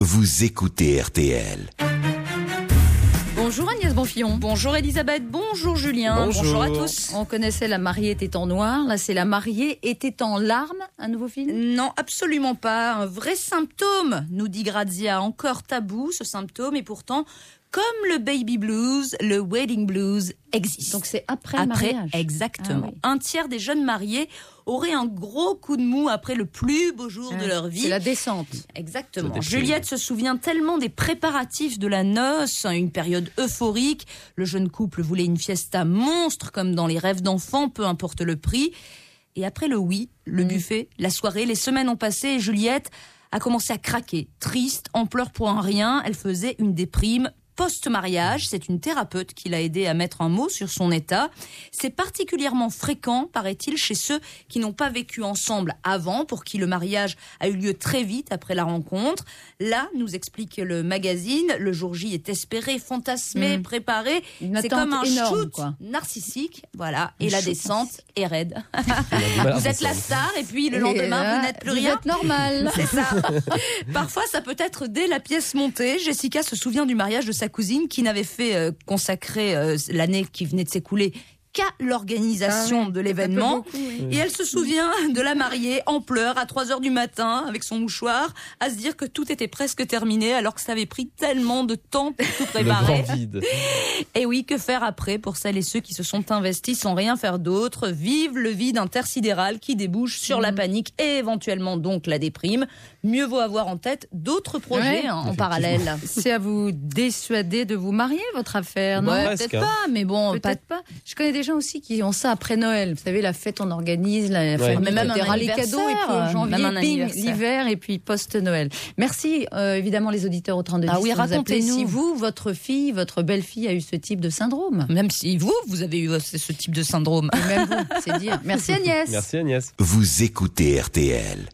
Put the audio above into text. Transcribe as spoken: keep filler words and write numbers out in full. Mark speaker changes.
Speaker 1: Vous écoutez R T L.
Speaker 2: Bonjour Agnès Bonfillon.
Speaker 3: Bonjour Elisabeth, bonjour Julien,
Speaker 4: Bonjour.
Speaker 3: bonjour à tous.
Speaker 2: On connaissait La mariée était en noir, là c'est La mariée était en larmes, un nouveau film ?
Speaker 3: Non, absolument pas. Un vrai symptôme, nous dit Grazia. Encore tabou ce symptôme et pourtant, comme le baby blues, le wedding blues existe.
Speaker 2: Donc c'est après, le
Speaker 3: Après,
Speaker 2: mariage.
Speaker 3: exactement.
Speaker 2: Ah oui.
Speaker 3: Un tiers des jeunes mariés auraient un gros coup de mou après le plus beau jour de
Speaker 2: Ouais,
Speaker 3: leur vie.
Speaker 2: C'est la descente.
Speaker 3: Exactement.
Speaker 4: Ça déprime.
Speaker 3: Juliette se souvient tellement des préparatifs de la noce, une période euphorique. Le jeune couple voulait une fiesta monstre comme dans les rêves d'enfants, peu importe le prix. Et après le oui, le
Speaker 2: Mm.
Speaker 3: buffet, la soirée, les semaines ont passé et Juliette a commencé à craquer. Triste, en pleurs pour un rien, elle faisait une déprime post-mariage. C'est une thérapeute qui l'a aidée à mettre un mot sur son état. C'est particulièrement fréquent, paraît-il, chez ceux qui n'ont pas vécu ensemble avant, pour qui le mariage a eu lieu très vite après la rencontre. Là, nous explique le magazine, le jour J est espéré, fantasmé,
Speaker 2: Mmh.
Speaker 3: préparé.
Speaker 2: Une
Speaker 3: C'est
Speaker 2: attente
Speaker 3: comme un
Speaker 2: énorme,
Speaker 3: shoot
Speaker 2: quoi.
Speaker 3: narcissique, voilà. Et
Speaker 2: Un
Speaker 3: la
Speaker 2: shoot
Speaker 3: descente est raide.
Speaker 4: Voilà,
Speaker 3: Vous êtes
Speaker 4: c'est
Speaker 3: la
Speaker 4: ça.
Speaker 3: star et puis le
Speaker 2: Et
Speaker 3: lendemain,
Speaker 2: là,
Speaker 3: vous n'êtes plus
Speaker 2: vous
Speaker 3: rien.
Speaker 2: êtes normal.
Speaker 3: C'est ça. Parfois, ça peut être dès la pièce montée. Jessica se souvient du mariage de sa cousine qui n'avait fait euh, consacrer euh, l'année qui venait de s'écouler qu'à l'organisation
Speaker 2: Ah oui,
Speaker 3: de l'événement.
Speaker 2: beaucoup, oui.
Speaker 3: Et elle se souvient de la mariée en pleurs à trois heures du matin avec son mouchoir à se dire que tout était presque terminé alors que ça avait pris tellement de temps pour tout
Speaker 4: Le grand
Speaker 3: préparer.
Speaker 4: vide.
Speaker 3: Et oui, que faire après pour celles et ceux qui se sont investis sans rien faire d'autre? Vive le vide intersidéral qui débouche sur la panique et éventuellement donc la déprime. Mieux vaut avoir en tête d'autres projets
Speaker 2: Ouais,
Speaker 3: hein, en
Speaker 4: effectivement.
Speaker 3: parallèle.
Speaker 2: C'est à vous dissuader de vous marier, votre affaire, non?
Speaker 3: Ouais,
Speaker 4: presque,
Speaker 3: peut-être
Speaker 4: hein.
Speaker 3: pas, mais bon, pas
Speaker 2: Peut-être pas. Je connais des gens aussi qui ont ça après Noël. Vous savez, la fête, on organise, la
Speaker 4: Ouais.
Speaker 2: famille,
Speaker 3: Mais même
Speaker 2: et cetera,
Speaker 3: un
Speaker 2: les cadeaux, et puis en
Speaker 3: anniversaire,
Speaker 2: janvier,
Speaker 3: même un
Speaker 2: bing,
Speaker 3: anniversaire.
Speaker 2: l'hiver, et puis post-Noël. Merci, euh, évidemment, les auditeurs au trente-deux dix.
Speaker 3: Ah oui,
Speaker 2: de nous appeler
Speaker 3: racontez-nous.
Speaker 2: si vous, votre fille, votre belle-fille a eu ce type de syndrome.
Speaker 3: Même si vous, vous avez eu ce ce type de syndrome.
Speaker 2: Et même vous, c'est dire. Merci Agnès.
Speaker 4: Merci Agnès.
Speaker 1: Vous écoutez R T L.